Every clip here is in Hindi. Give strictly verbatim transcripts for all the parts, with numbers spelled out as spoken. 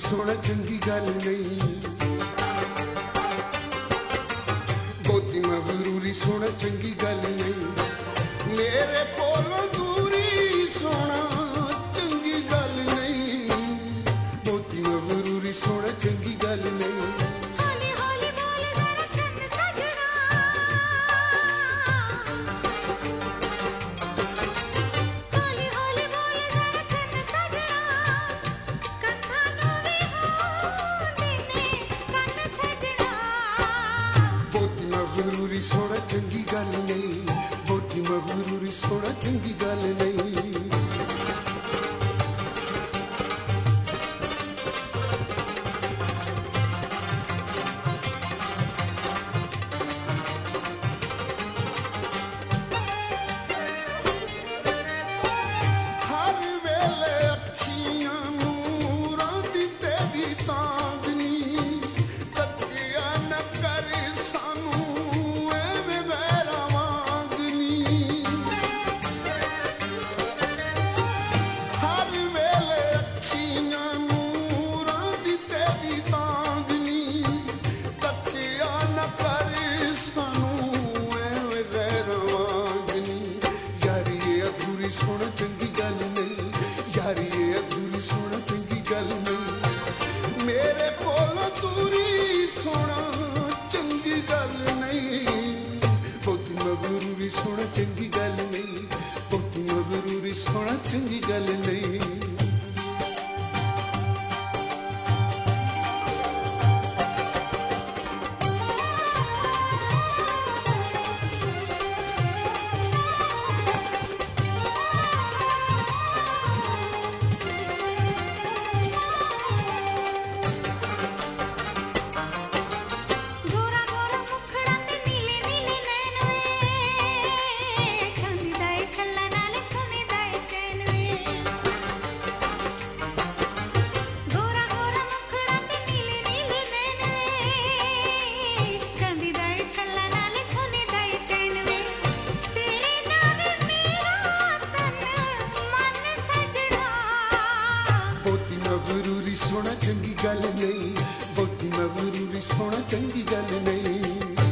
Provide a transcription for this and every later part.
सोना चंगी गल नहीं, बहुती मगरूरी सोना चंगी गल नहीं, मेरे कोलों दूरी सोना चंगी गल नहीं, बहुती मगरूरी सोना चंगी गल नहीं। सोना चंगी गल नहीं, बहुती मगरूरी सोना चंगी गल नहीं। हर वेले अखियां नूरां दी तेरी तांगनी, तकिया न कर सानू सोना चंगी गल नहीं, यारी ये अधूरी सोना चंगी गल नहीं, मेरे कोलों दूरी सोना चंगी गल नहीं, बहुती मगरूरी सोना चंगी गल नहीं, बहुती मगरूरी सोना चंगी गल नहीं। मगरूरी सोना चंगी गल नहीं, बहुती मगरूरी सोना चंगी गल नहीं।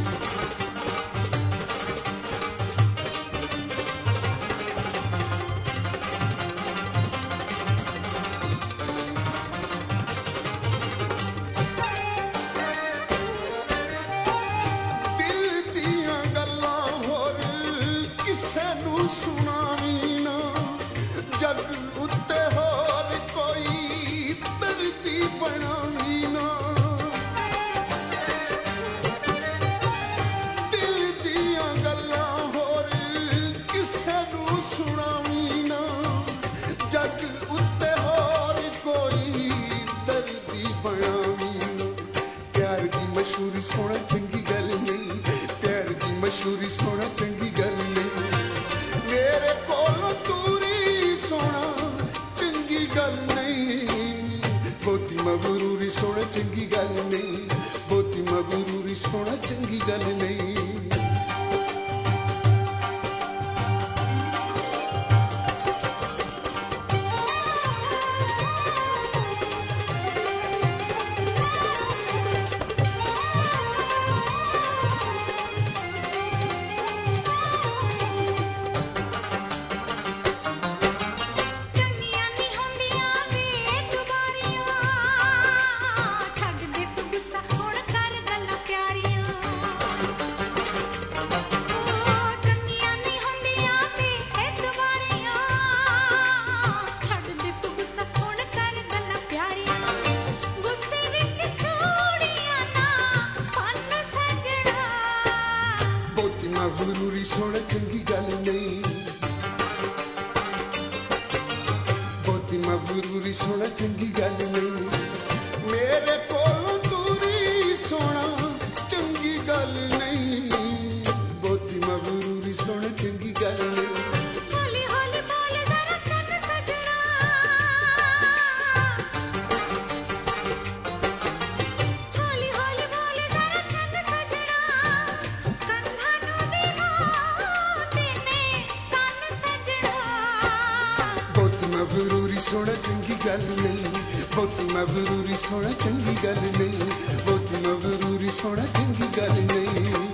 दिल दियां गल्लां होर किसे नू सुनावी ना, जग उत्ते होर कोई बनावी ना, दिल दियां गल्लां होर किसे नू सुनावी ना, जग उत्ते होर कोई दर्दी बनावी ना। प्यार दी मशहूरी सोना चंगी गल नहीं, प्यार दी मशहूरी सोना चंगी गल नहीं, मेरे कोलों दूरी सोना चंगी गल नहीं, बहुती मगरूरी सोना चंगी गल नहीं, बहुती मगरूरी सोना चंगी गल नहीं। मगरूरी सोना चंगी गल नहीं, बहुती मगरूरी सोना चंगी गल नहीं, मेरे कोलों दूरी सोना चंगी गल नहीं, बहुती मगरूरी सोना चंगी गल नहीं। मगरूरी सोना चंगी गल नहीं, बहुत मगरूरी सोना चंगी गल नहीं, बहुत मगरूरी सोना चंगी गल नहीं।